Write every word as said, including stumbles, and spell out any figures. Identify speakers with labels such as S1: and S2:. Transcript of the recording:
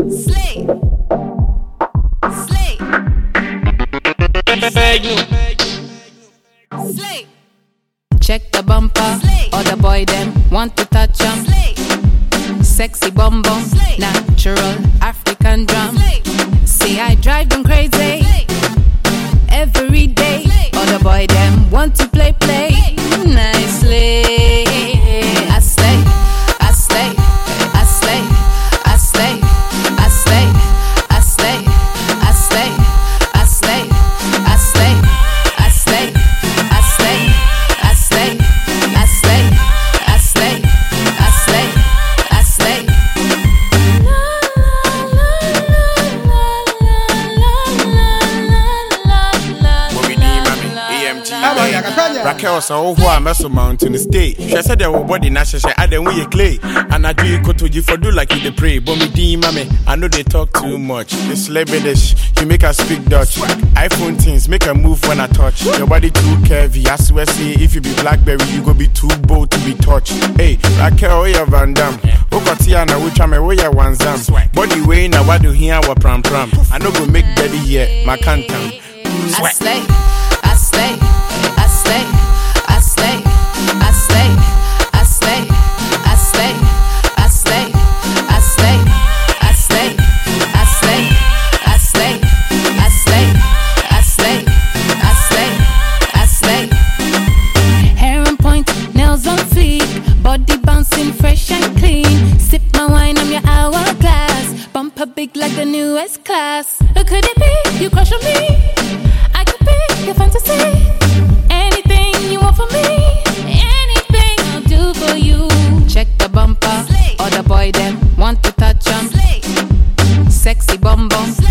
S1: Slay. Slay. Slay.
S2: Check the bumper.
S1: Slay.
S2: Other boy them want to touch 'em.
S1: Slay.
S2: Sexy bum bum.
S1: Slay.
S2: Natural African drum.
S1: Slay.
S2: See I drive them crazy
S1: Slay.
S2: every day.
S1: Slay.
S2: Other boy them want to play play
S1: Slay.
S2: nicely. I slay, I slay, I slay, I slay, I slay, I slay, I slay, I slay, I slay, I slay, I slay, I slay, I slay, I slay, I slay, I slay.
S3: Raquel so who I mess mountain the state. She said that body na she I then we clay. And I do you go to you for do like you the pray. But me D mommy, I know they talk too much. It's celebrity, you make her speak Dutch. iPhone things make her move when I touch. Your body too curvy, I swear say if you be Blackberry, you go be too bold to be touched. Hey, Raquel, oh yeah Van Damme. Okotiana, which I'm a way I want them. Body way now what do here wa pram pram. I know go make daddy here, my cantam.
S2: I slay, I slay, I slay, I slay, I slay, I slay, I slay, I slay, I slay, I slay, I slay, I slay, I slay, I slay, I slay, I slay. Hair on point, nails on fleek, body bouncing fresh and clean. Sip my wine, I'm your hourglass. Bumper big like the newest class. Look, could it be you crush on me? I could be your fantasy. Anything you want from me, anything I'll do for you. Check the bumper.
S1: Slay.
S2: Other boy them want to touch 'em.
S1: Slay.
S2: Sexy bum bum.